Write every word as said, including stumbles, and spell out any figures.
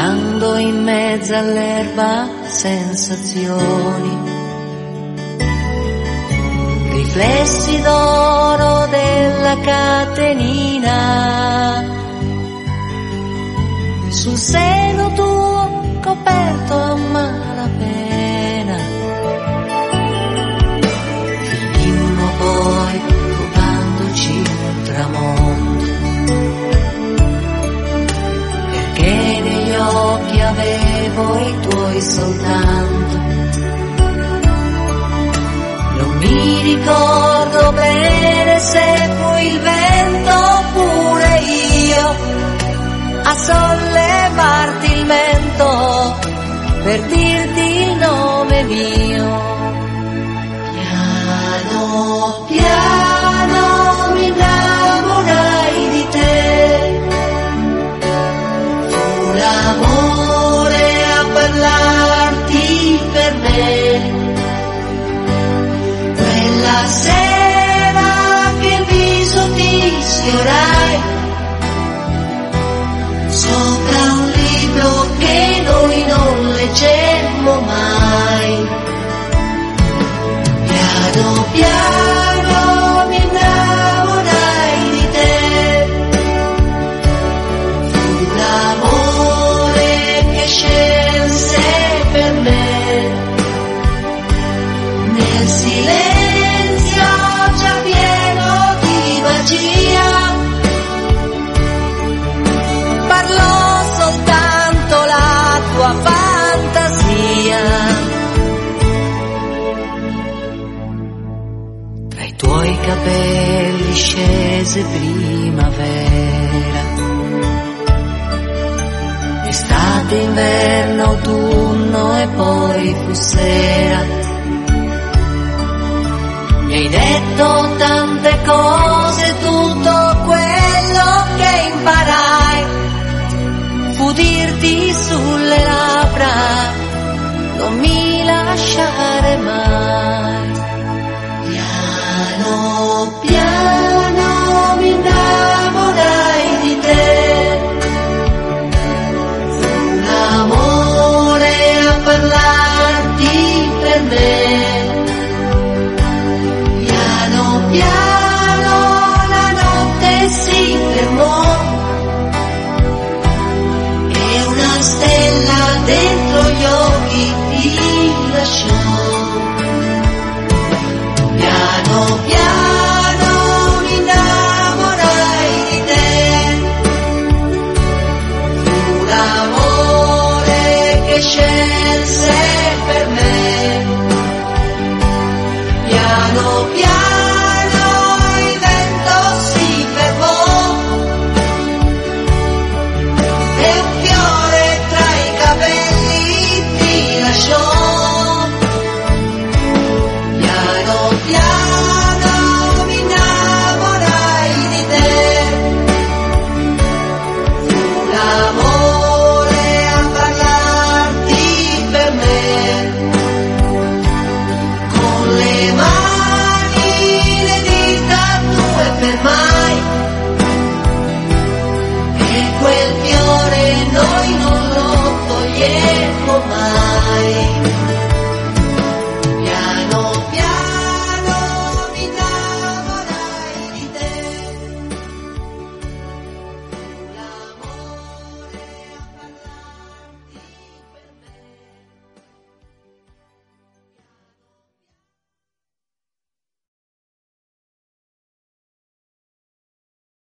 lasciando in mezzo all'erba sensazioni, riflessi d'oro della catenina, sul seno tuo coperto a malapena. Finimmo poi rubandoci un tramonto, perché negli occhi avevo i tuoi soltanto. Non mi ricordo bene se fu il vento oppure io a sollevarti il mento per dirti il nome mio. Piano piano mi innamorai di te, fu l'amore a parlarti per me. Quella sera che il viso ti sfiorai sopra un libro che noi non leggemmo mai. Piano piano mi innamorai di te, fu l'amore che scelse per me. Nel silenzio già pieno di magia parlò soltanto la tua fantasia. Tra i tuoi capelli scese primavera, estate, inverno, autunno e poi fu sera. Mi hai detto tante cose, tutto quello che imparai fu dirti sulle labbra non mi lasciare mai. Piano piano mi innamorai di te, fu l'amore a parlarti per me. Piano piano la notte si fermò e una stella dentro gli occhi ti lasciò. Piano piano mi innamorai di te, fu l'amore che scelse per me. Piano piano il vento si fermò e un fiore tra i capelli ti lasciò. Piano piano mi innamorai di te, fu l'amore a parlarti per me. Con le mani le dita tue per mai, e quel fiore noi non lo togliemmo mai. Piano piano